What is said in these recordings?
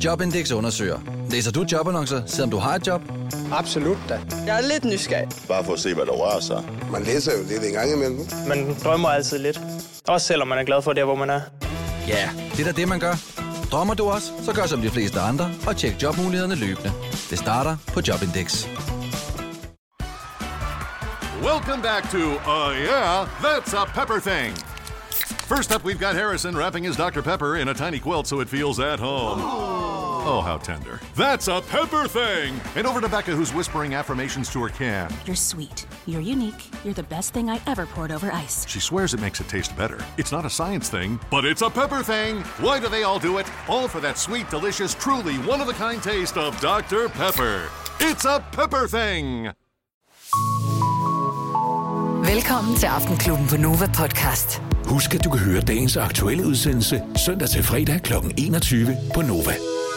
Jobindex undersøger. Læser du jobannoncer, selvom du har et job? Absolut da. Jeg er lidt nysgerrig. Bare for at se, hvad der rører sig. Man læser jo lidt en gang imellem. Man drømmer altid lidt. Også selvom man er glad for det, hvor man er. Ja, det er da det, man gør. Drømmer du også, så gør som de fleste andre og tjek jobmulighederne løbende. Det starter på Jobindex. Welcome back to, yeah, that's a pepper thing. First up, we've got Harrison wrapping his Dr. Pepper in a tiny quilt so it feels at home. Oh, how tender. That's a pepper thing! And over to Becca, who's whispering affirmations to her can. You're sweet. You're unique. You're the best thing I ever poured over ice. She swears it makes it taste better. It's not a science thing, but it's a pepper thing! Why do they all do it? All for that sweet, delicious, truly one-of-a-kind taste of Dr. Pepper. It's a pepper thing! Velkommen til Aftenklubben på Nova Podcast. Husk, at du kan høre dagens aktuelle udsendelse søndag til fredag kl. 21 på Nova.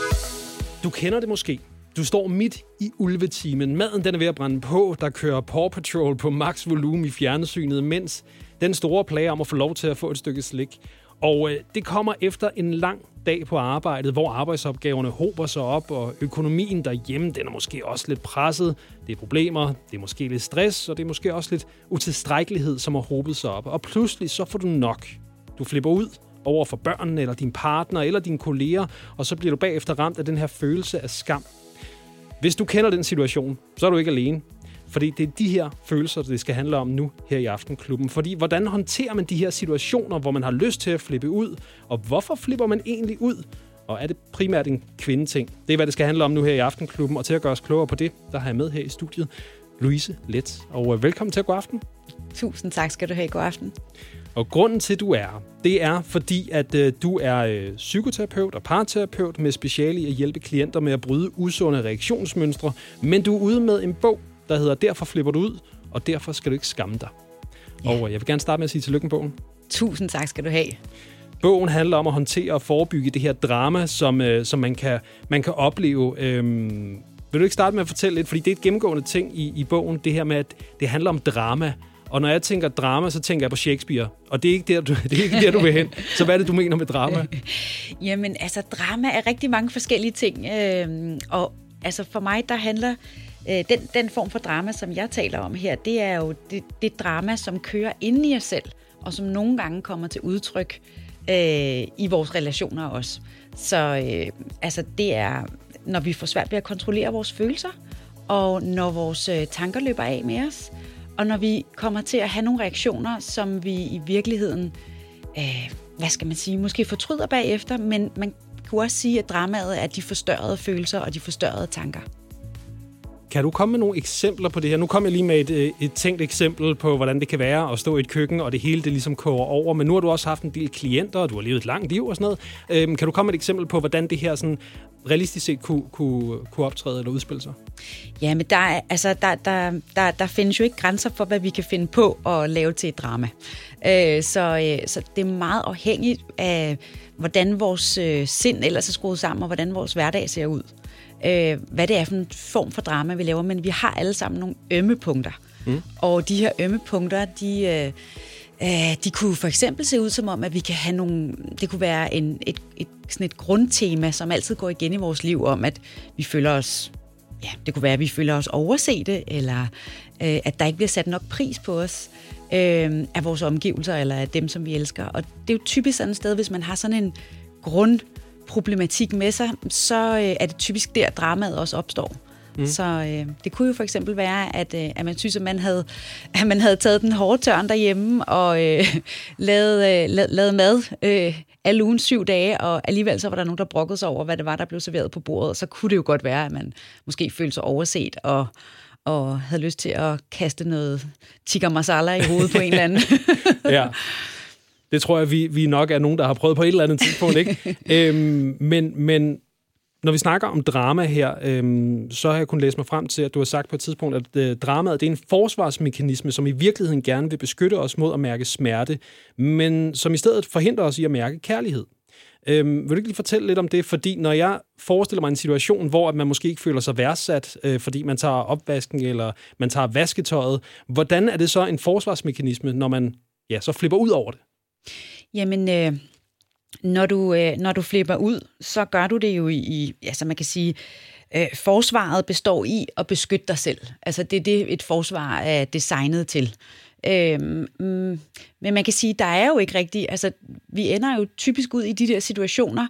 Du kender det måske. Du står midt i ulvetimen. Maden den er ved at brænde på. Der kører Paw Patrol på max volumen i fjernsynet, mens den store plage om at få lov til at få et stykke slik. Og det kommer efter en lang dag på arbejdet, hvor arbejdsopgaverne hober sig op, og økonomien derhjemme, den er måske også lidt presset. Det er problemer, det er måske lidt stress, og det er måske også lidt utilstrækkelighed, som har hobet sig op. Og pludselig så får du nok. Du flipper ud over for børnene, eller din partner, eller dine kolleger, og så bliver du bagefter ramt af den her følelse af skam. Hvis du kender den situation, så er du ikke alene. Fordi det er de her følelser, det skal handle om nu her i Aftenklubben. Fordi hvordan håndterer man de her situationer, hvor man har lyst til at flippe ud? Og hvorfor flipper man egentlig ud? Og er det primært en kvindeting? Det er, hvad det skal handle om nu her i Aftenklubben. Og til at gøre os klogere på det, der har jeg med her i studiet, Louise Letz. Og velkommen til God Aften. Tusind tak skal du have. God aften. Og grunden til, at du er her, det er fordi, at du er psykoterapeut og parterapeut med speciale i at hjælpe klienter med at bryde usunde reaktionsmønstre. Men du er ude med en bog, der hedder Derfor flipper du ud, og derfor skal du ikke skamme dig. Ja. Og jeg vil gerne starte med at sige tillykke med bogen. Tusind tak skal du have. Bogen handler om at håndtere og forebygge det her drama, som man kan opleve. Vil du ikke starte med at fortælle lidt? Fordi det er et gennemgående ting i bogen, det her med, at det handler om drama. Og når jeg tænker drama, så tænker jeg på Shakespeare. Og det er ikke der, du vil hen. Så hvad er det, du mener med drama? Jamen, altså, drama er rigtig mange forskellige ting. Og altså, for mig, der handler den form for drama, som jeg taler om her, det er jo det drama, som kører inde i os selv, og som nogle gange kommer til udtryk i vores relationer også. Så altså, det er, når vi får svært ved at kontrollere vores følelser, og når vores tanker løber af med os, og når vi kommer til at have nogle reaktioner, som vi i virkeligheden, hvad skal man sige, måske fortryder bagefter, men man kunne også sige, at dramaet er de forstørrede følelser og de forstørrede tanker. Kan du komme med nogle eksempler på det her? Nu kom jeg lige med et tænkt eksempel på, hvordan det kan være at stå i et køkken, og det hele det ligesom koger over. Men nu har du også haft en del klienter, og du har levet et langt liv og sådan noget. Kan du komme med et eksempel på, hvordan det her sådan realistisk set kunne optræde eller udspille sig? Ja, men der findes jo ikke grænser for, hvad vi kan finde på at lave til et drama. Så det er meget afhængigt af, hvordan vores sind ellers er skruet sammen, og hvordan vores hverdag ser ud. Hvad det er for en form for drama, vi laver, men vi har alle sammen nogle ømme punkter. Og de her ømme punkter, de kunne for eksempel se ud som om, at vi kan have nogle, det kunne være sådan et grundtema, som altid går igen i vores liv, om at vi føler os, ja, det kunne være, at vi føler os oversete, eller at der ikke bliver sat nok pris på os af vores omgivelser, eller af dem, som vi elsker. Og det er jo typisk sådan et sted, hvis man har sådan en grundproblematik med sig, så er det typisk der, dramaet også opstår. Så det kunne jo for eksempel være, at man synes, at man havde taget den hårde tørn derhjemme og lavet mad alle ugen 7 dage, og alligevel så var der nogen, der brokkede sig over, hvad det var, der blev serveret på bordet. Og så kunne det jo godt være, at man måske følte sig overset og havde lyst til at kaste noget tikka masala i hovedet på en eller anden. Ja. Det tror jeg, vi nok er nogen, der har prøvet på et eller andet tidspunkt, ikke? Men når vi snakker om drama her, så har jeg kunnet læse mig frem til, at du har sagt på et tidspunkt, at dramaet det er en forsvarsmekanisme, som i virkeligheden gerne vil beskytte os mod at mærke smerte, men som i stedet forhindrer os i at mærke kærlighed. Vil du ikke lige fortælle lidt om det? Fordi når jeg forestiller mig en situation, hvor man måske ikke føler sig værdsat, fordi man tager opvasken eller man tager vasketøjet, hvordan er det så en forsvarsmekanisme, når man så flipper ud over det? Jamen, når du flipper ud, så gør du det jo i altså man kan sige, forsvaret består i at beskytte dig selv. Altså det er det, et forsvar er designet til. Men man kan sige, der er jo ikke rigtigt, altså vi ender jo typisk ud i de der situationer,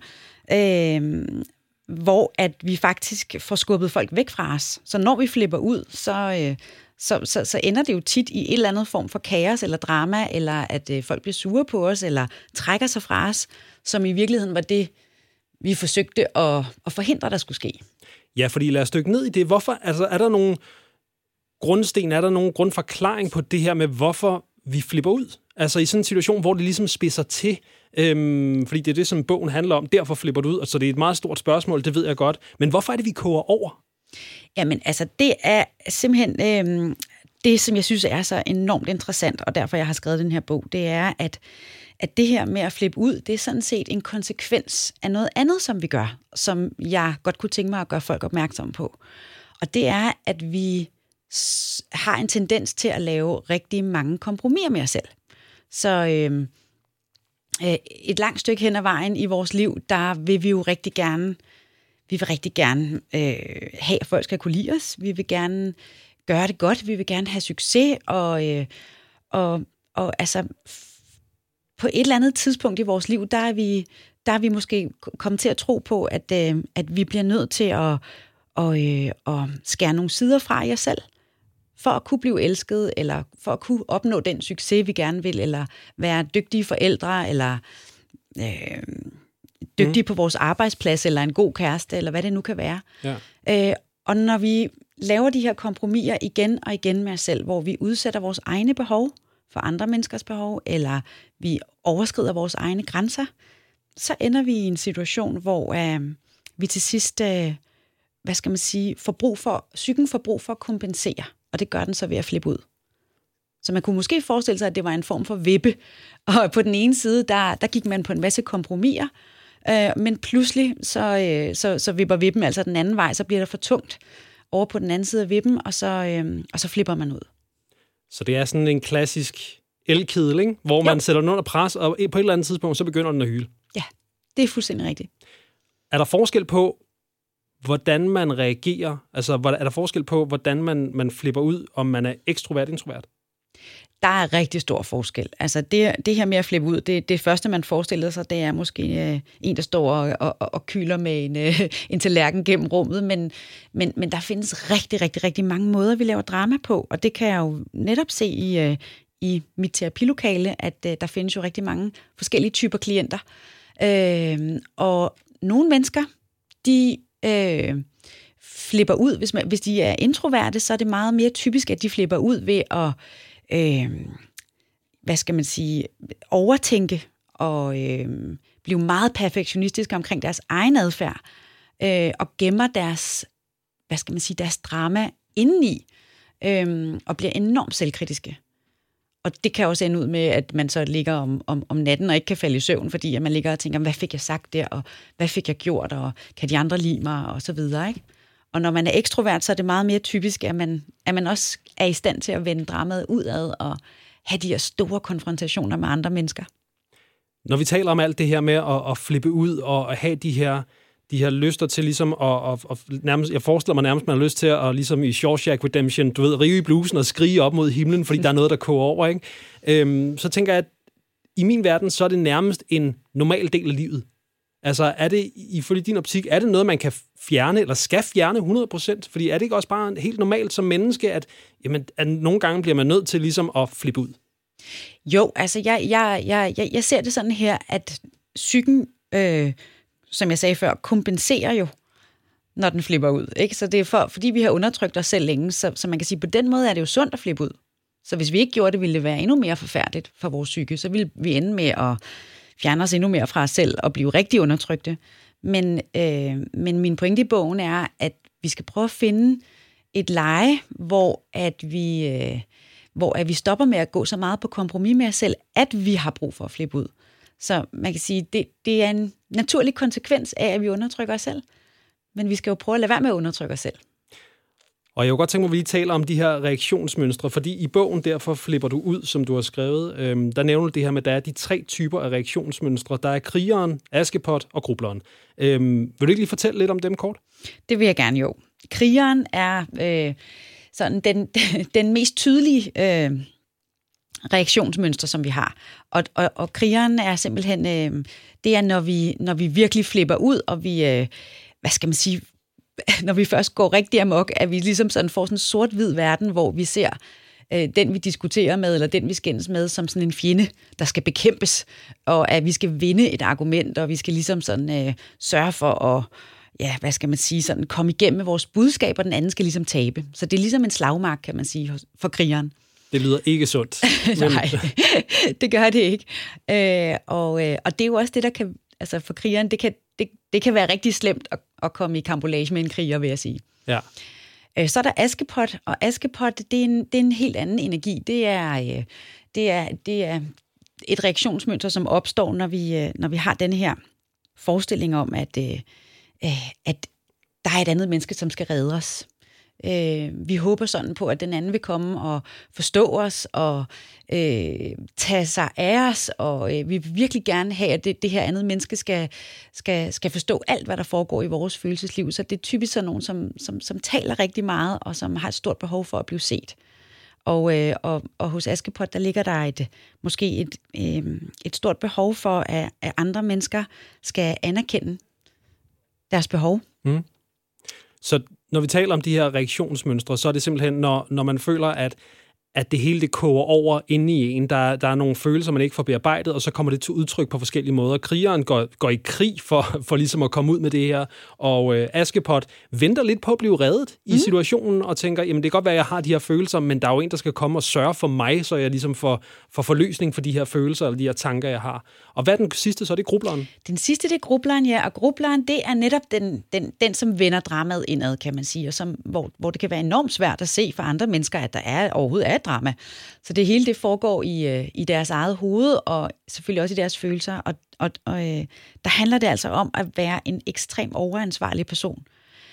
hvor at vi faktisk får skubbet folk væk fra os. Så når vi flipper ud, så ender det jo tit i et eller andet form for kaos eller drama, eller at folk bliver sure på os, eller trækker sig fra os, som i virkeligheden var det, vi forsøgte at forhindre, der skulle ske. Ja, fordi lad os dykke ned i det. Hvorfor, altså er der nogle grundsten, er der nogen grundforklaring på det her med, hvorfor vi flipper ud? Altså i sådan en situation, hvor det ligesom spidser til, fordi det er det, som bogen handler om, derfor flipper du ud, og så det er et meget stort spørgsmål, det ved jeg godt. Men hvorfor er det, vi koger over? Jamen altså, det er simpelthen det, som jeg synes er så enormt interessant, og derfor jeg har skrevet den her bog, det er, at det her med at flippe ud, det er sådan set en konsekvens af noget andet, som vi gør, som jeg godt kunne tænke mig at gøre folk opmærksom på. Og det er, at vi har en tendens til at lave rigtig mange kompromiser med os selv. Så et langt stykke hen ad vejen i vores liv, der vil vi jo rigtig gerne, have, at folk skal kunne lide os. Vi vil gerne gøre det godt. Vi vil gerne have succes. Og altså, på et eller andet tidspunkt i vores liv, der er vi måske kommet til at tro på, at vi bliver nødt til at skære nogle sider fra jer selv, for at kunne blive elsket, eller for at kunne opnå den succes, vi gerne vil, eller være dygtige forældre, eller dygtige på vores arbejdsplads, eller en god kæreste, eller hvad det nu kan være. Ja. Og når vi laver de her kompromiser igen og igen med os selv, hvor vi udsætter vores egne behov for andre menneskers behov, eller vi overskrider vores egne grænser, så ender vi i en situation, hvor vi til sidst, psyken får brug for at kompensere, og det gør den så ved at flippe ud. Så man kunne måske forestille sig, at det var en form for vippe, og på den ene side, der gik man på en masse kompromiser, men pludselig så vipper vippen altså den anden vej, så bliver det for tungt over på den anden side af vippen, og så flipper man ud. Så det er sådan en klassisk elkedel, ikke? Hvor man sætter den under pres, og på et eller andet tidspunkt, så begynder den at hyle. Ja, det er fuldstændig rigtigt. Er der forskel på, hvordan man reagerer? Altså, er der forskel på, hvordan man flipper ud, om man er ekstrovert-introvert? Der er rigtig stor forskel. Altså, det her med at flippe ud, det første, man forestiller sig, det er måske en, der står og kyler med en tallerken gennem rummet, men der findes rigtig, rigtig, rigtig mange måder, vi laver drama på, og det kan jeg jo netop se i mit terapilokale, at der findes jo rigtig mange forskellige typer klienter. Og nogle mennesker, de flipper ud. Hvis de er introverte, så er det meget mere typisk, at de flipper ud ved at overtænke og blive meget perfektionistiske omkring deres egen adfærd og gemmer deres, deres drama indeni og bliver enormt selvkritiske. Og det kan også ende ud med, at man så ligger om natten og ikke kan falde i søvn, fordi at man ligger og tænker, hvad fik jeg sagt der, og hvad fik jeg gjort, og kan de andre lide mig, og så videre, ikke? Og når man er ekstrovert, så er det meget mere typisk, at man også er i stand til at vende dramaet udad og have de her store konfrontationer med andre mennesker. Når vi taler om alt det her med at flippe ud og have de her lyster til ligesom at nærmest, jeg forestiller mig nærmest, man har lyst til at ligesom i Shawshank Redemption, du ved, rive i blusen og skrige op mod himlen, fordi der er noget, der koger over, ikke? Så tænker jeg, at i min verden, så er det nærmest en normal del af livet. Altså, er det, ifølge din optik, er det noget, man kan fjerne, eller skal fjerne 100%? Fordi er det ikke også bare helt normalt som menneske, at nogle gange bliver man nødt til ligesom at flippe ud? Jo, altså, jeg ser det sådan her, at psyken, som jeg sagde før, kompenserer jo, når den flipper ud, ikke? Så det er fordi vi har undertrykt os selv længe, så man kan sige, på den måde er det jo sundt at flippe ud. Så hvis vi ikke gjorde det, ville det være endnu mere forfærdeligt for vores psyke. Så ville vi ende med at fjerne os endnu mere fra os selv og blive rigtig undertrykte. Men min pointe i bogen er, at vi skal prøve at finde et leje, hvor vi stopper med at gå så meget på kompromis med os selv, at vi har brug for at flippe ud. Så man kan sige, det er en naturlig konsekvens af, at vi undertrykker os selv. Men vi skal jo prøve at lade være med at undertrykke os selv. Og jeg kunne godt tænke mig, at vi lige taler om de her reaktionsmønstre, fordi i bogen derfor flipper du ud, som du har skrevet. Der nævner du det her med, at der er de 3 typer af reaktionsmønstre. Der er krigeren, Askepot og grubleren. Vil du ikke lige fortælle lidt om dem kort? Det vil jeg gerne, jo. Krigeren er sådan den mest tydelige reaktionsmønster, som vi har. Og krigeren er simpelthen, det er, når vi virkelig flipper ud, og vi, hvad skal man sige, når vi først går rigtig amok, at vi ligesom sådan får sådan en sort-hvid verden, hvor vi ser den, vi diskuterer med, eller den, vi skændes med, som sådan en fjende, der skal bekæmpes, og at vi skal vinde et argument, og vi skal ligesom sådan sørge for at, ja, hvad skal man sige, sådan komme igennem med vores budskab, og den anden skal ligesom tabe. Så det er ligesom en slagmark, kan man sige, for krigeren. Det lyder ikke sundt. Nej, det gør det ikke. Og det er jo også det, der kan, altså for krigeren, det kan være rigtig slemt at komme i karambolage med en kriger, vil jeg sige. Ja. Så er der Askepot, og Askepot, det er en helt anden energi. Det er et reaktionsmønster, som opstår, når vi har den her forestilling om, at der er et andet menneske, som skal redde os. Vi håber sådan på, at den anden vil komme og forstå os og tage sig af os, og vi vil virkelig gerne have, at det her andet menneske skal forstå alt, hvad der foregår i vores følelsesliv. Så det er typisk sådan nogen, som taler rigtig meget, og som har et stort behov for at blive set. Og hos Askepot, der ligger der måske et stort behov for, at andre mennesker skal anerkende deres behov. Mm. Så når vi taler om de her reaktionsmønstre, så er det simpelthen, når man føler, at det hele det koger over inde i en. Der er nogle følelser, man ikke får bearbejdet, og så kommer det til udtryk på forskellige måder. Krigeren går i krig for ligesom at komme ud med det her, og Askepot venter lidt på at blive reddet i situationen, og tænker, jamen det kan godt være, at jeg har de her følelser, men der er jo en, der skal komme og sørge for mig, så jeg ligesom får forløsning for de her følelser, eller de her tanker, jeg har. Og hvad er den sidste, så er det grubleren? Den sidste, det er grubleren, ja, og grubleren, det er netop den som vender dramaet indad, kan man sige, og hvor det kan være enormt svært at se for andre mennesker, at der overhovedet er drama. Så det hele, det foregår i deres eget hoved, og selvfølgelig også i deres følelser, og der handler det altså om at være en ekstrem overansvarlig person,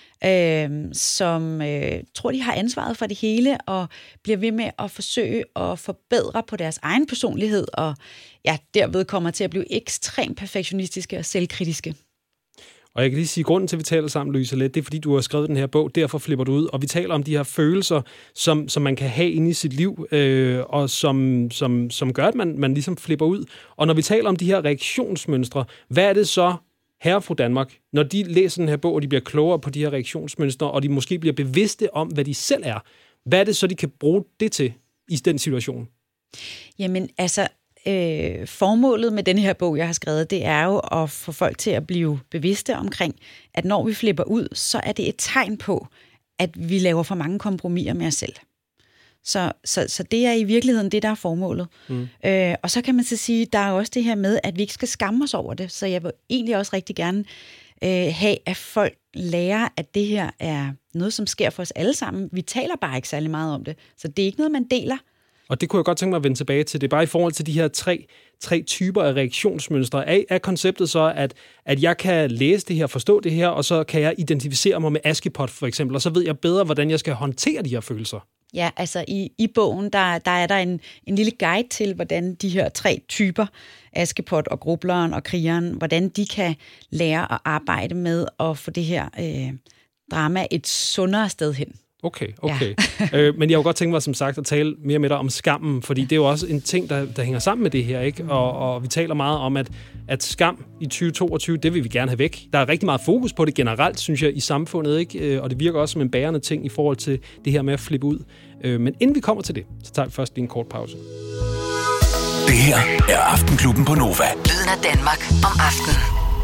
som tror, de har ansvaret for det hele, og bliver ved med at forsøge at forbedre på deres egen personlighed, og ja, derved kommer til at blive ekstremt perfektionistiske og selvkritiske. Og jeg kan lige sige, grunden til, at vi taler sammen, Louise Let, det er, fordi du har skrevet den her bog, derfor flipper du ud, og vi taler om de her følelser, som man kan have inde i sit liv, og som gør, at man ligesom flipper ud. Og når vi taler om de her reaktionsmønstre, hvad er det så, herre og fru Danmark, når de læser den her bog, og de bliver klogere på de her reaktionsmønstre, og de måske bliver bevidste om, hvad de selv er, hvad er det så, de kan bruge det til i den situation? Jamen, altså, formålet med den her bog, jeg har skrevet, det er jo at få folk til at blive bevidste omkring, at når vi flipper ud, så er det et tegn på, at vi laver for mange kompromiser med os selv. Så det er i virkeligheden det, der er formålet. Og så kan man så sige, der er også det her med, at vi ikke skal skamme os over det. Så jeg vil egentlig også rigtig gerne have, at folk lærer, at det her er noget, som sker for os alle sammen. Vi taler bare ikke særlig meget om det. Så det er ikke noget, man deler. Og det kunne jeg godt tænke mig at vende tilbage til. Det er bare i forhold til de her tre typer af reaktionsmønstre. Er konceptet så, at jeg kan læse det her, forstå det her, og så kan jeg identificere mig med Askepot for eksempel, og så ved jeg bedre, hvordan jeg skal håndtere de her følelser? Ja, altså i bogen, der er der en lille guide til, hvordan de her 3 typer, Askepot og grubleren og krigeren, hvordan de kan lære at arbejde med at få det her drama et sundere sted hen. Okay. Ja. Men jeg kunne godt tænke mig, som sagt, at tale mere med dig om skammen, fordi det er jo også en ting, der hænger sammen med det her, ikke? Og vi taler meget om, at skam i 2022, det vil vi gerne have væk. Der er rigtig meget fokus på det generelt, synes jeg, i samfundet, ikke? Og det virker også som en bærende ting i forhold til det her med at flippe ud. Men inden vi kommer til det, så tager vi først lige en kort pause. Det her er Aftenklubben på Nova. Lyden af Danmark om aftenen.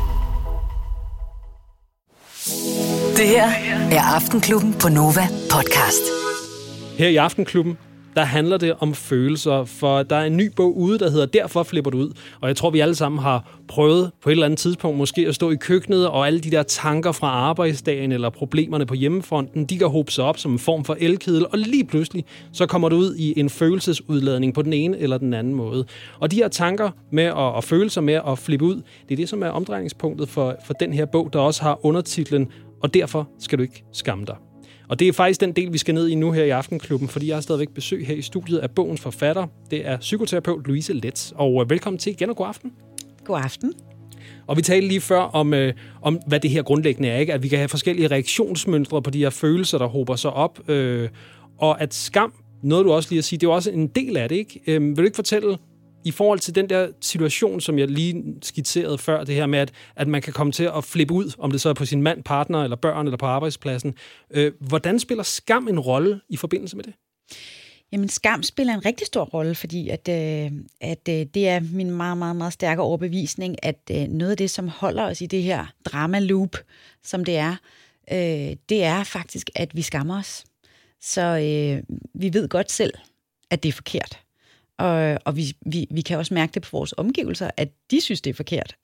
Det her er Aftenklubben på Nova podcast. Her i Aftenklubben, der handler det om følelser, for der er en ny bog ude, der hedder Derfor flipper du ud. Og jeg tror, vi alle sammen har prøvet på et eller andet tidspunkt måske at stå i køkkenet, og alle de der tanker fra arbejdsdagen eller problemerne på hjemmefronten, de kan hobe sig op som en form for elkedel, og lige pludselig så kommer du ud i en følelsesudladning på den ene eller den anden måde. Og de her tanker med og følelser med at flippe ud, det er det, som er omdrejningspunktet for den her bog, der også har undertitlen Og derfor skal du ikke skamme dig. Og det er faktisk den del, vi skal ned i nu her i Aftenklubben, fordi jeg har stadigvæk besøg her i studiet af bogens forfatter. Det er psykoterapeut Louise Letz. Og velkommen til igen, og god aften. God aften. Og vi talte lige før om hvad det her grundlæggende er, ikke? At vi kan have forskellige reaktionsmønstre på de her følelser, der hober sig op. Og at skam, noget du også lige at sige, det er jo også en del af det, ikke? Vil du ikke fortælle, i forhold til den der situation, som jeg lige skitserede før, det her med, at man kan komme til at flippe ud, om det så er på sin mand, partner, eller børn, eller på arbejdspladsen. Hvordan spiller skam en rolle i forbindelse med det? Jamen, skam spiller en rigtig stor rolle, fordi at det er min meget, meget, meget stærke overbevisning, at noget af det, som holder os i det her drama-loop, som det er faktisk, at vi skammer os. Så vi ved godt selv, at det er forkert. Og vi kan også mærke det på vores omgivelser, at de synes, det er forkert.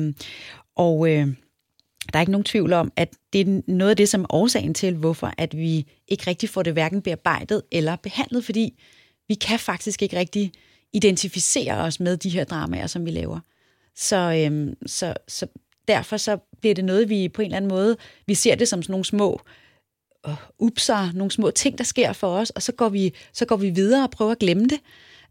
Der er ikke nogen tvivl om, at det er noget af det, som er årsagen til, hvorfor at vi ikke rigtig får det hverken bearbejdet eller behandlet, fordi vi kan faktisk ikke rigtig identificere os med de her dramaer, som vi laver. Så derfor så bliver det noget, vi på en eller anden måde, vi ser det som sådan nogle små nogle små ting, der sker for os, og så går vi videre og prøver at glemme det,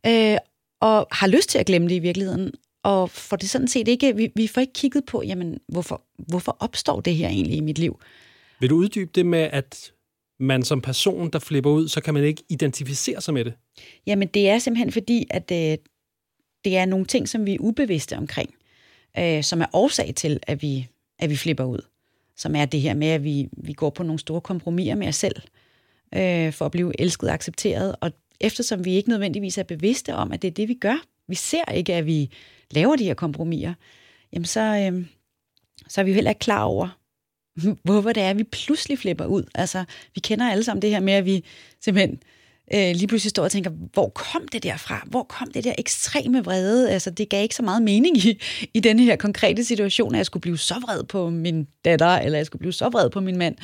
og har lyst til at glemme det i virkeligheden. Og for det sådan set ikke, vi får ikke kigget på, jamen, hvorfor opstår det her egentlig i mit liv? Vil du uddybe det med, at man som person, der flipper ud, så kan man ikke identificere sig med det? Jamen, det er simpelthen fordi, at det er nogle ting, som vi er ubevidste omkring, som er årsag til, at vi flipper ud. Som er det her med, at vi går på nogle store kompromiser med os selv, for at blive elsket og accepteret. Og eftersom vi ikke nødvendigvis er bevidste om, at det er det, vi gør, vi ser ikke, at vi laver de her kompromiser, jamen så er vi jo heller ikke klar over, hvorfor det er, at vi pludselig flipper ud. Altså, vi kender alle sammen det her med, at vi simpelthen lige pludselig står og tænker, hvor kom det derfra? Hvor kom det der ekstreme vrede? Altså, det gav ikke så meget mening i denne her konkrete situation, at jeg skulle blive så vred på min datter, eller jeg skulle blive så vred på min mand.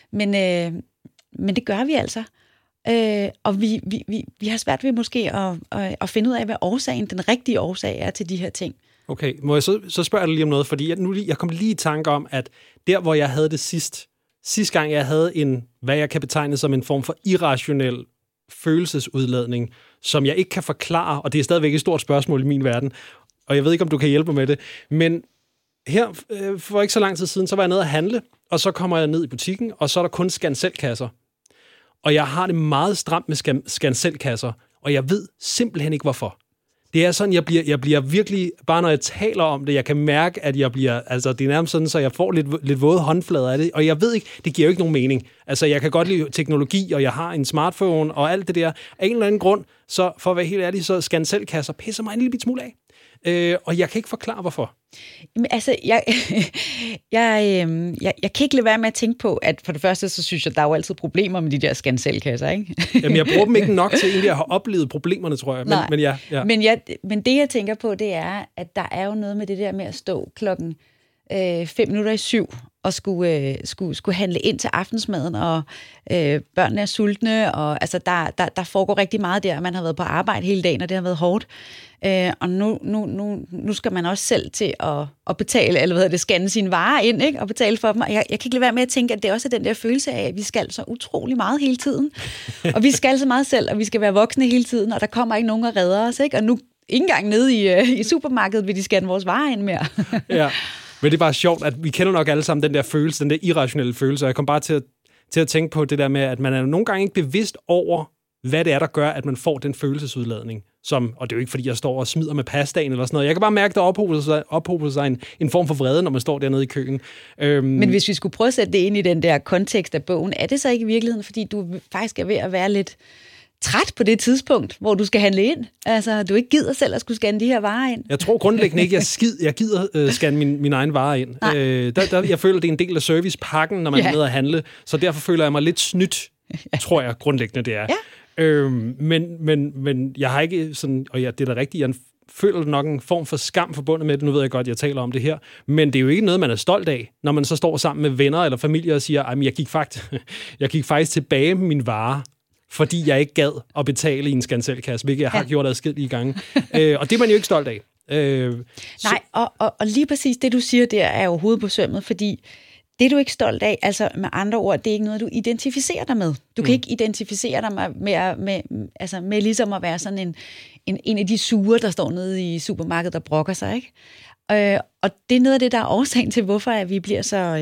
Men det gør vi altså. Og vi har svært ved måske at finde ud af, hvad den rigtige årsag er til de her ting. Okay, må jeg så spørge dig lige om noget, fordi jeg kom lige i tanke om, at der, hvor jeg havde det sidste gang, jeg havde hvad jeg kan betegne som en form for irrationel følelsesudladning, som jeg ikke kan forklare, og det er stadigvæk et stort spørgsmål i min verden, og jeg ved ikke, om du kan hjælpe med det, men her for ikke så lang tid siden, så var jeg nede at handle, og så kommer jeg ned i butikken, og så er der kun scan-selv-kasser. Og jeg har det meget stramt med scan-selv-kasser, og jeg ved simpelthen ikke, hvorfor. Det er sådan, jeg bliver virkelig, bare når jeg taler om det, jeg kan mærke, at jeg bliver, altså det er nærmest sådan, så jeg får lidt våde håndflader af det, og jeg ved ikke, det giver jo ikke nogen mening. Altså jeg kan godt lide teknologi, og jeg har en smartphone, og alt det der. Af en eller anden grund, så for at være helt ærlig, så scan-selv-kasser pisser mig en lille smule af. Og jeg kan ikke forklare, hvorfor. Jamen, altså, jeg kan ikke lade være med at tænke på, at for det første, så synes jeg, der er jo altid problemer med de der scan-selv-kasser, ikke? Jamen, jeg bruger dem ikke nok til egentlig at have oplevet problemerne, tror jeg. Nej, men ja. Men det, jeg tænker på, det er, at der er jo noget med det der med at stå 6:55 og skulle handle ind til aftensmaden, og børnene er sultne, og altså, der foregår rigtig meget der. Man har været på arbejde hele dagen, og det har været hårdt. Og nu skal man også selv til at betale, eller scanne sine varer ind, ikke? Og betale for dem. Og jeg kan ikke lade være med at tænke, at det også er den der følelse af, at vi skal så utrolig meget hele tiden. Og vi skal så meget selv, og vi skal være voksne hele tiden, og der kommer ikke nogen og redder os, ikke? Og nu ikke engang nede i supermarkedet vil de scanne vores varer ind mere. Ja, men det er bare sjovt, at vi kender nok alle sammen den der følelse, den der irrationelle følelse, og jeg kom bare til at tænke på det der med, at man er nogle gange ikke bevidst over, hvad det er, der gør, at man får den følelsesudladning. Og det er jo ikke, fordi jeg står og smider med pastaen eller sådan noget. Jeg kan bare mærke, at der ophober sig en form for vrede, når man står dernede i køen. Men hvis vi skulle prøve at sætte det ind i den der kontekst af bogen, er det så ikke i virkeligheden, fordi du faktisk er ved at være lidt træt på det tidspunkt, hvor du skal handle ind? Altså, du ikke gider selv at skulle scanne de her varer ind? Jeg tror grundlæggende ikke, jeg gider scanne min egen varer ind. Jeg føler, det er en del af servicepakken, når man er nede at handle, så derfor føler jeg mig lidt snydt, tror jeg grundlæggende, det er. Ja. Men jeg har ikke sådan, og det er da rigtigt, jeg føler nok en form for skam forbundet med det. Nu ved jeg godt, jeg taler om det her, men det er jo ikke noget, man er stolt af, når man så står sammen med venner eller familie og siger, jeg gik faktisk tilbage med mine varer, fordi jeg ikke gad at betale i en scan-selv-kasse, hvilket jeg har gjort adskillige gange. Og det er man jo ikke stolt af. Nej, og lige præcis det, du siger der, er jo hovedet på sømmet, fordi det er du ikke stolt af. Altså med andre ord, det er ikke noget, du identificerer dig med. Du kan ikke identificere dig med ligesom at være sådan en af de sure, der står nede i supermarkedet og brokker sig, ikke? Og det er noget af det, der er årsagen til, hvorfor vi bliver så...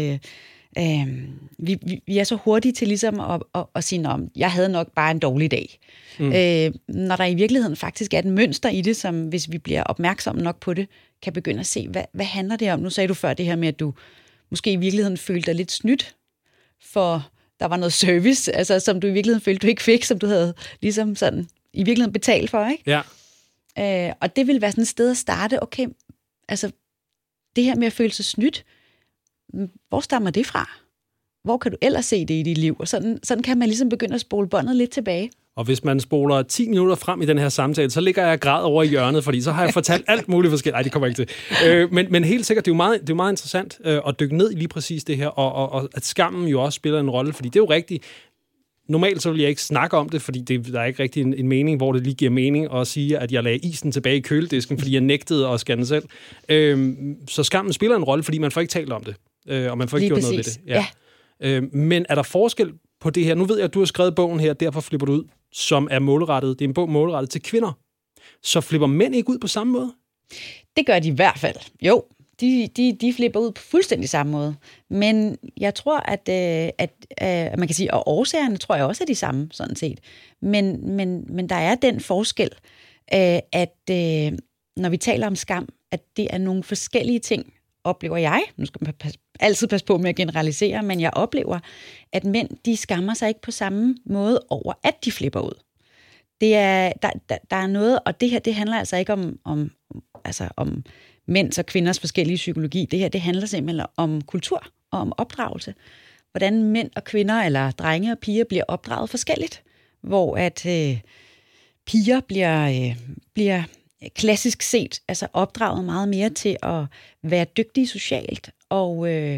vi er så hurtige til ligesom at sige, jeg havde nok bare en dårlig dag. Når der i virkeligheden faktisk er et mønster i det, som hvis vi bliver opmærksomme nok på det, kan begynde at se, hvad handler det om? Nu sagde du før det her med, at du måske i virkeligheden følte dig lidt snydt, for der var noget service, altså, som du i virkeligheden følte, du ikke fik, som du havde ligesom sådan i virkeligheden betalt for, ikke? Ja. Og det vil være sådan et sted at starte, okay, altså det her med at føle sig snydt, hvor stammer det fra? Hvor kan du ellers se det i dit liv? Og sådan kan man ligesom begynde at spole båndet lidt tilbage. Og hvis man spoler 10 minutter frem i den her samtale, så ligger jeg græd over i hjørnet, fordi så har jeg fortalt alt muligt forskelligt. Nej, det kommer ikke til. Men helt sikkert, det er jo meget interessant at dykke ned i lige præcis det her, og at skammen jo også spiller en rolle, fordi det er jo rigtigt. Normalt så vil jeg ikke snakke om det, fordi der er ikke rigtig en mening, hvor det lige giver mening at sige, at jeg lagde isen tilbage i køledisken, fordi jeg nægtede at scanne selv. Så skammen spiller en rolle, fordi man får ikke talt om det, og man får ikke gjort noget ved det. Ja. Men er der forskel på det her? Nu ved jeg, at du har skrevet bogen her, derfor flipper du ud, som er målrettet. Det er en bog målrettet til kvinder. Så flipper mænd ikke ud på samme måde? Det gør de i hvert fald. Jo, de flipper ud på fuldstændig samme måde. Men jeg tror, at man kan sige, og årsagerne tror jeg også er de samme, sådan set. Men der er den forskel, at når vi taler om skam, at det er nogle forskellige ting, oplever jeg. Nu skal man altid passe på med at generalisere, men jeg oplever, at mænd, de skammer sig ikke på samme måde over, at de flipper ud. Det er, der er noget, og det her, det handler altså ikke om mænds og kvinders forskellige psykologi. Det her, det handler simpelthen om kultur og om opdragelse. Hvordan mænd og kvinder, eller drenge og piger, bliver opdraget forskelligt. Hvor at piger bliver klassisk set altså opdraget meget mere til at være dygtige socialt og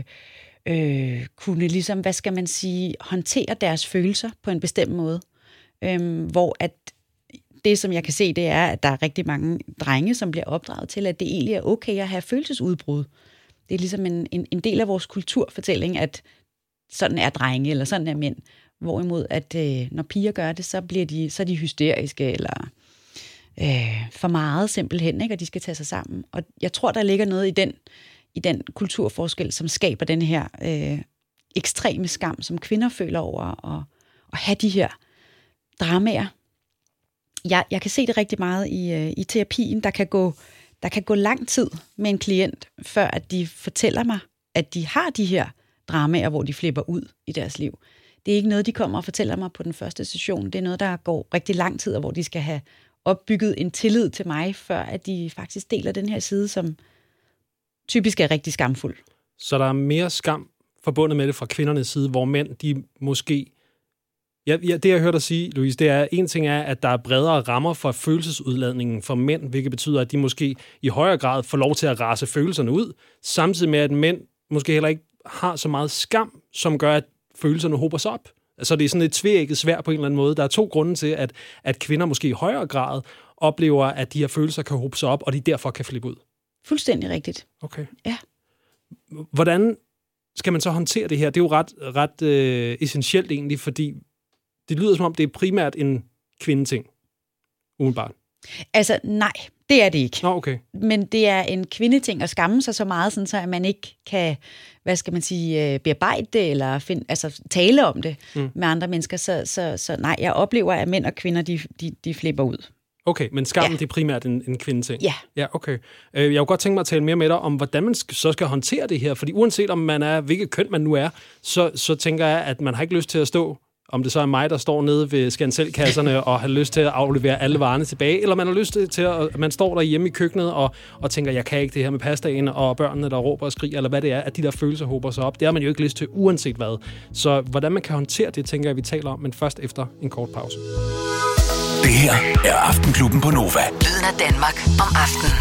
kunne ligesom, hvad skal man sige, håndtere deres følelser på en bestemt måde. Hvor at det, som jeg kan se, det er, at der er rigtig mange drenge, som bliver opdraget til, at det egentlig er okay at have følelsesudbrud. Det er ligesom en del af vores kulturfortælling, at sådan er drenge, eller sådan er mænd. Hvorimod, at når piger gør det, så er de hysteriske, eller for meget simpelthen, ikke? Og de skal tage sig sammen. Og jeg tror, der ligger noget i den kulturforskel, som skaber den her ekstreme skam, som kvinder føler over at have de her dramaer. Jeg kan se det rigtig meget i terapien. Der kan gå lang tid med en klient, før at de fortæller mig, at de har de her dramaer, hvor de flipper ud i deres liv. Det er ikke noget, de kommer og fortæller mig på den første session. Det er noget, der går rigtig lang tid, og hvor de skal have opbygget en tillid til mig, før at de faktisk deler den her side, som typisk er rigtig skamfuld. Så der er mere skam forbundet med det fra kvindernes side, hvor mænd, de måske... Ja, det jeg hørte dig sige, Louise, det er, en ting er, at der er bredere rammer for følelsesudladningen for mænd, hvilket betyder, at de måske i højere grad får lov til at rase følelserne ud, samtidig med, at mænd måske heller ikke har så meget skam, som gør, at følelserne hober sig op. Altså det er sådan et tveægget sværd på en eller anden måde. Der er 2 grunde til, at kvinder måske i højere grad oplever, at de her følelser kan hobe sig op, og de derfor kan flippe ud. Fuldstændig rigtigt. Okay. Ja. Hvordan skal man så håndtere det her? Det er jo ret essentielt egentlig, fordi det lyder som om, det er primært en kvindeting, umiddelbart. Altså nej, det er det ikke. Nå, okay. Men det er en kvindeting at skamme sig så meget, sådan så at man ikke kan, hvad skal man sige, bearbejde det, eller tale om det med andre mennesker. Så nej, jeg oplever, at mænd og kvinder, de flipper ud. Okay, men skammen, det er primært en kvindeting? Ja. Ja, okay. Jeg kunne godt tænke mig at tale mere med dig om, hvordan man så skal håndtere det her, fordi uanset om man er, hvilket køn man nu er, så tænker jeg, at man har ikke lyst til at stå, om det så er mig, der står nede ved skanselkasserne og har lyst til at aflevere alle varerne tilbage, eller man har lyst til at man står derhjemme i køkkenet og tænker, jeg kan ikke det her med pastaen, og børnene, der råber og skriger, eller hvad det er, at de der følelser hober sig op. Det har man jo ikke lyst til, uanset hvad. Så hvordan man kan håndtere det, tænker jeg, vi taler om, men først efter en kort pause. Det her er Aftenklubben på Nova. Lyden af Danmark om aftenen.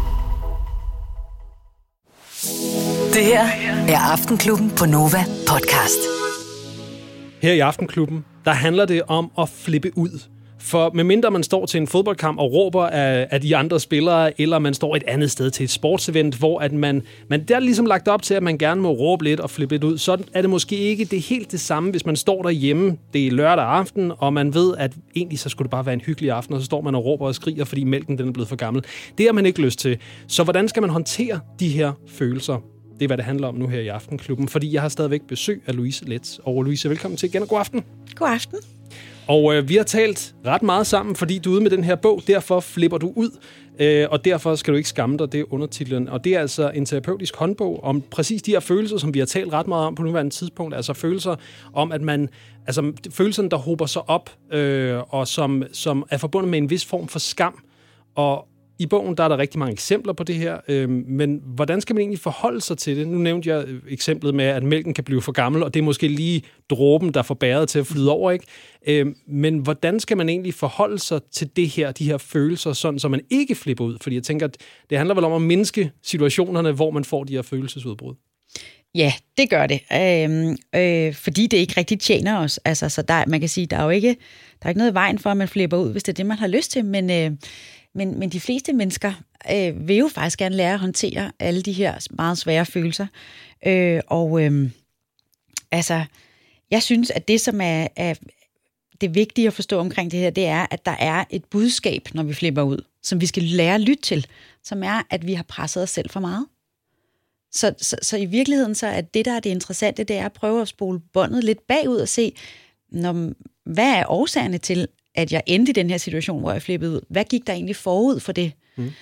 Det her er Aftenklubben på Nova podcast. Her i Aftenklubben, der handler det om at flippe ud. For medmindre man står til en fodboldkamp og råber af de andre spillere, eller man står et andet sted til et sportsevent, hvor at man der er ligesom lagt op til, at man gerne må råbe lidt og flippe lidt ud, så er det måske ikke det helt det samme, hvis man står derhjemme, det er lørdag aften, og man ved, at egentlig så skulle det bare være en hyggelig aften, og så står man og råber og skriger, fordi mælken den er blevet for gammel. Det har man ikke lyst til. Så hvordan skal man håndtere de her følelser? Det er, hvad det handler om nu her i Aftenklubben, fordi jeg har stadigvæk besøg af Louise Letz. Og Louise, velkommen til igen, og god aften. God aften. Og vi har talt ret meget sammen, fordi du er ude med den her bog, derfor flipper du ud, og derfor skal du ikke skamme dig, det er undertitlen. Og det er altså en terapeutisk håndbog om præcis de her følelser, som vi har talt ret meget om på nuværende tidspunkt. Altså følelser om, at man, altså følelserne, der hober sig op, og som er forbundet med en vis form for skam. Og i bogen der er der rigtig mange eksempler på det her, men hvordan skal man egentlig forholde sig til det? Nu nævnte jeg eksemplet med, at mælken kan blive for gammel, og det er måske lige dråben, der får bæret til at flyde over, ikke? Men hvordan skal man egentlig forholde sig til det her, de her følelser, sådan så man ikke flipper ud? Fordi jeg tænker, at det handler vel om at mindske situationerne, hvor man får de her følelsesudbrud. Ja, det gør det. Fordi det ikke rigtig tjener os. Altså, så man kan sige, der er ikke noget i vejen for, at man flipper ud, hvis det er det, man har lyst til, men de fleste mennesker vil jo faktisk gerne lære at håndtere alle de her meget svære følelser. Altså, jeg synes, at det, som er det vigtige at forstå omkring det her, det er, at der er et budskab, når vi flipper ud, som vi skal lære at lytte til, som er, at vi har presset os selv for meget. Så i virkeligheden, så er det, der er det interessante, det er at prøve at spole båndet lidt bagud og se, hvad er årsagerne til, at jeg endte i den her situation, hvor jeg flippede ud. Hvad gik der egentlig forud for det?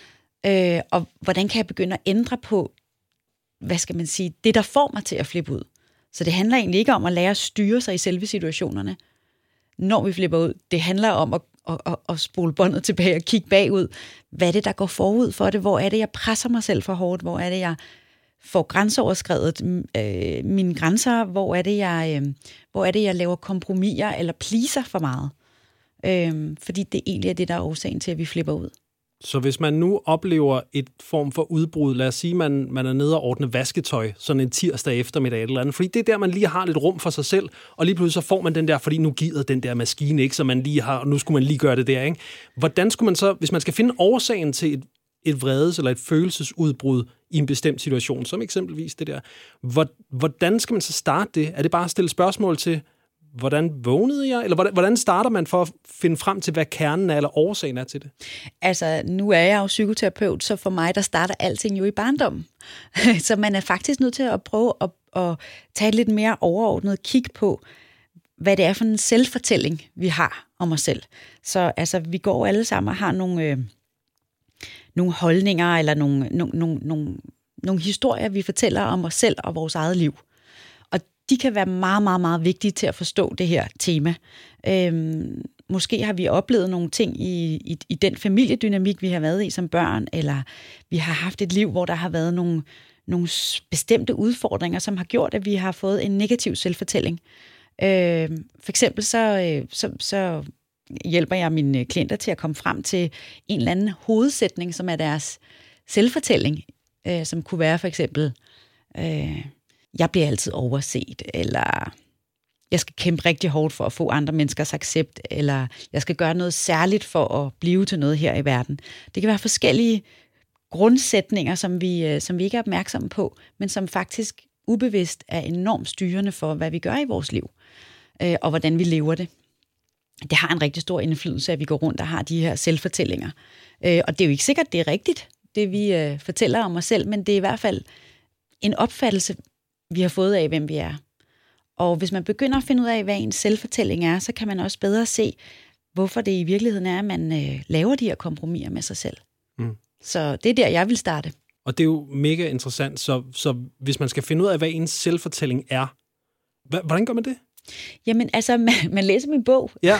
Og hvordan kan jeg begynde at ændre på, hvad skal man sige, det der får mig til at flippe ud? Så det handler egentlig ikke om at lære at styre sig i selve situationerne, når vi flipper ud. Det handler om at spole båndet tilbage og kigge bagud. Hvad er det, der går forud for det? Hvor er det, jeg presser mig selv for hårdt? Hvor er det, jeg får grænseoverskredet mine grænser? Hvor er det, jeg laver kompromiser eller pleaser for meget? Fordi det egentlig er det, der er årsagen til, at vi flipper ud. Så hvis man nu oplever et form for udbrud, lad os sige, man er nede og ordne vasketøj, sådan en tirsdag eftermiddag eller andet, fordi det er der, man lige har lidt rum for sig selv, og lige pludselig så får man den der, fordi nu gider den der maskine ikke, så man lige har, og nu skulle man lige gøre det der, ikke? Hvordan skulle man så, hvis man skal finde årsagen til et vredes eller et følelsesudbrud i en bestemt situation, som eksempelvis det der, hvordan skal man så starte det? Er det bare at stille spørgsmål til, hvordan vågnede jeg? Eller hvordan starter man for at finde frem til, hvad kernen er, eller årsagen er til det? Altså, nu er jeg jo psykoterapeut, så for mig, der starter alting jo i barndommen. Så man er faktisk nødt til at prøve at tage et lidt mere overordnet kig på, hvad det er for en selvfortælling, vi har om os selv. Så altså, vi går alle sammen og har nogle holdninger, eller nogle historier, vi fortæller om os selv og vores eget liv. De kan være meget, meget, meget vigtige til at forstå det her tema. Måske har vi oplevet nogle ting i den familiedynamik, vi har været i som børn, eller vi har haft et liv, hvor der har været nogle bestemte udfordringer, som har gjort, at vi har fået en negativ selvfortælling. For eksempel så hjælper jeg mine klienter til at komme frem til en eller anden hovedsætning, som er deres selvfortælling, som kunne være for eksempel... jeg bliver altid overset, eller jeg skal kæmpe rigtig hårdt for at få andre menneskers accept, eller jeg skal gøre noget særligt for at blive til noget her i verden. Det kan være forskellige grundsætninger, som vi ikke er opmærksomme på, men som faktisk ubevidst er enormt styrende for, hvad vi gør i vores liv, og hvordan vi lever det. Det har en rigtig stor indflydelse, at vi går rundt og har de her selvfortællinger. Og det er jo ikke sikkert, det er rigtigt, det vi fortæller om os selv, men det er i hvert fald en opfattelse, vi har fået af, hvem vi er. Og hvis man begynder at finde ud af, hvad ens selvfortælling er, så kan man også bedre se, hvorfor det i virkeligheden er, at man laver de her kompromiser med sig selv. Så det er der, jeg vil starte. Og det er jo mega interessant, så hvis man skal finde ud af, hvad ens selvfortælling er, hvordan gør man det? Jamen, altså, man læser min bog, ja.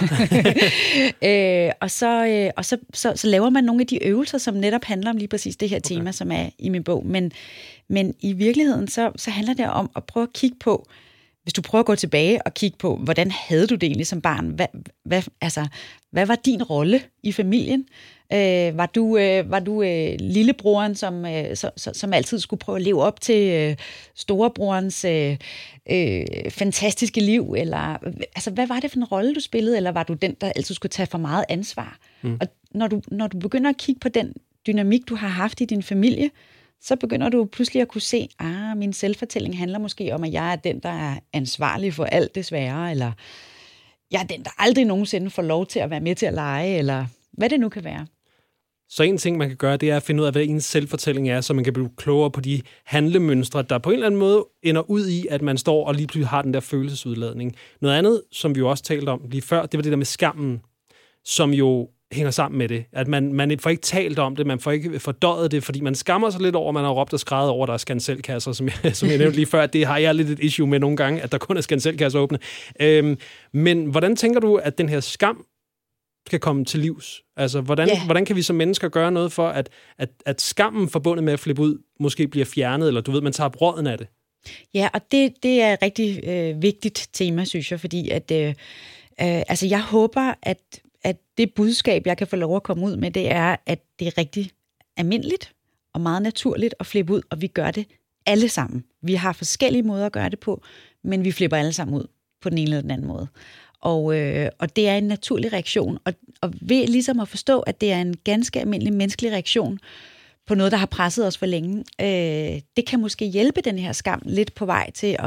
og så laver man nogle af de øvelser, som netop handler om lige præcis det her tema, som er i min bog. Men i virkeligheden, så handler det om at prøve at kigge på, hvis du prøver at gå tilbage og kigge på, hvordan havde du det egentlig som barn? Hvad var din rolle i familien? Var du lillebroren, som altid skulle prøve at leve op til storebrorens fantastiske liv? Eller, altså, hvad var det for en rolle, du spillede? Eller var du den, der altid skulle tage for meget ansvar? Og når du begynder at kigge på den dynamik, du har haft i din familie, så begynder du pludselig at kunne se, min selvfortælling handler måske om, at jeg er den, der er ansvarlig for alt det svære, eller jeg er den, der aldrig nogensinde får lov til at være med til at lege, eller hvad det nu kan være. Så en ting, man kan gøre, det er at finde ud af, hvad ens selvfortælling er, så man kan blive klogere på de handlemønstre, der på en eller anden måde ender ud i, at man står og lige pludselig har den der følelsesudladning. Noget andet, som vi jo også talte om lige før, det var det der med skammen, som jo hænger sammen med det. At man får ikke talt om det, man får ikke fordøjet det, fordi man skammer sig lidt over, man har råbt og skreget over, der er skanselkasser, som jeg nævnte lige før. Det har jeg lidt et issue med nogle gange, at der kun er skanselkasser åbne. Men hvordan tænker du, at den her skam skal komme til livs? Altså, hvordan kan vi som mennesker gøre noget for, at skammen forbundet med at flippe ud, måske bliver fjernet, eller du ved, man tager brodden af det? Ja, og det er et rigtig vigtigt tema, synes jeg, fordi at jeg håber, at det budskab, jeg kan få lov at komme ud med, det er, at det er rigtig almindeligt og meget naturligt at flippe ud, og vi gør det alle sammen. Vi har forskellige måder at gøre det på, men vi flipper alle sammen ud på den ene eller den anden måde. Og det er en naturlig reaktion, og ved ligesom at forstå, at det er en ganske almindelig menneskelig reaktion på noget, der har presset os for længe, det kan måske hjælpe den her skam lidt på vej til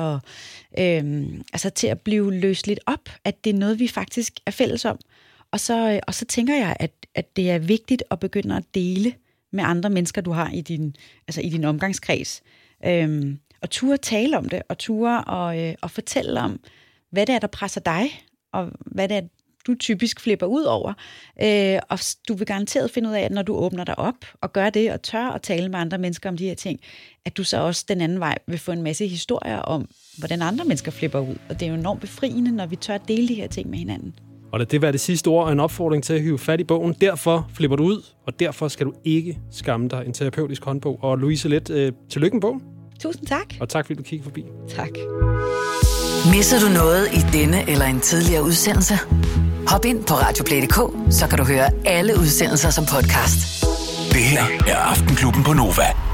at blive løst lidt op, at det er noget, vi faktisk er fælles om. Og så tænker jeg, at det er vigtigt at begynde at dele med andre mennesker, du har i din omgangskreds. Og ture tale om det, og ture og fortælle om, hvad det er, der presser dig, og hvad det er, du typisk flipper ud over. Og du vil garanteret finde ud af, at når du åbner dig op og gør det, og tør at tale med andre mennesker om de her ting, at du så også den anden vej vil få en masse historier om, hvordan andre mennesker flipper ud. Og det er jo enormt befriende, når vi tør at dele de her ting med hinanden. Og lad det være det sidste ord og en opfordring til at hive fat i bogen. Derfor flipper du ud, og derfor skal du ikke skamme dig. En terapeutisk håndbog. Og Louise Let, tillykke med bogen. Tusind tak. Og tak, fordi du kiggede forbi. Tak. Misser du noget i denne eller en tidligere udsendelse? Hop ind på radioplay.dk, så kan du høre alle udsendelser som podcast. Det her er Aftenklubben på Nova.